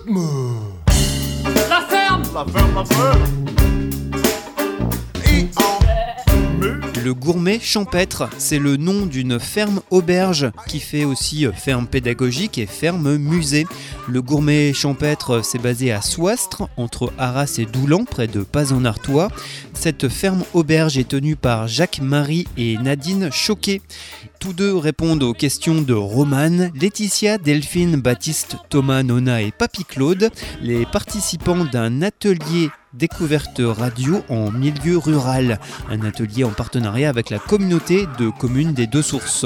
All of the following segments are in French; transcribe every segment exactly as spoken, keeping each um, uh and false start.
La ferme. La ferme, la ferme. Le Gourmet Champêtre, c'est le nom d'une ferme auberge qui fait aussi ferme pédagogique et ferme musée. Le Gourmet Champêtre, c'est basé à Soistres, entre Arras et Doulan, près de Paz-en-Artois. Cette ferme auberge est tenue par Jacques-Marie et Nadine Choquet. Tous deux répondent aux questions de Romane, Laetitia, Delphine, Baptiste, Thomas, Nona et Papy Claude, les participants d'un atelier découverte radio en milieu rural, un atelier en partenariat avec la communauté de communes des Deux Sources.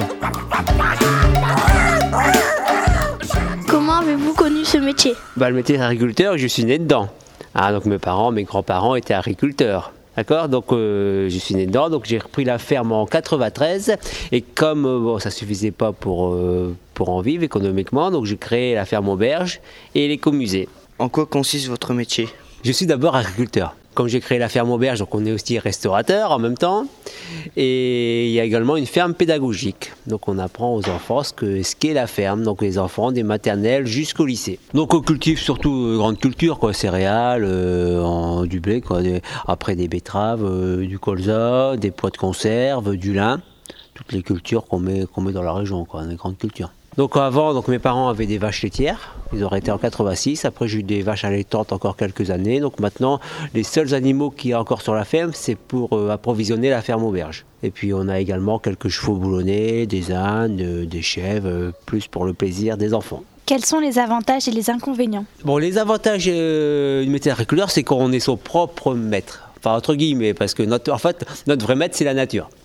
Comment avez-vous connu ce métier ? Bah, le métier d'agriculteur, je suis né dedans. Ah, donc mes parents, mes grands-parents étaient agriculteurs. D'accord, donc euh, je suis né dedans, donc j'ai repris la ferme en quatre-vingt-treize et comme euh, bon, ça suffisait pas pour, euh, pour en vivre économiquement, donc j'ai créé la ferme auberge et l'écomusée. En quoi consiste votre métier ? Je suis d'abord agriculteur. Comme j'ai créé la ferme auberge, donc on est aussi restaurateur en même temps. Et il y a également une ferme pédagogique. Donc on apprend aux enfants ce, que, ce qu'est la ferme, donc les enfants des maternelles jusqu'au lycée. Donc on cultive surtout euh, grande culture, quoi, céréales, euh, en, du blé, quoi, des, après des betteraves, euh, du colza, des pois de conserve, du lin. Toutes les cultures qu'on met, qu'on met dans la région, quoi, des grandes cultures. Donc avant, donc mes parents avaient des vaches laitières, ils ont arrêté en quatre-vingt-six, après j'ai eu des vaches allaitantes encore quelques années, donc maintenant les seuls animaux qu'il y a encore sur la ferme, c'est pour euh, approvisionner la ferme auberge. Et puis on a également quelques chevaux boulonnais, des ânes, euh, des chèvres, euh, plus pour le plaisir des enfants. Quels sont les avantages et les inconvénients ? Bon, les avantages euh, du métier d'agriculteur, c'est qu'on est son propre maître. Enfin, entre guillemets, parce que notre, en fait, notre vrai maître, c'est la nature.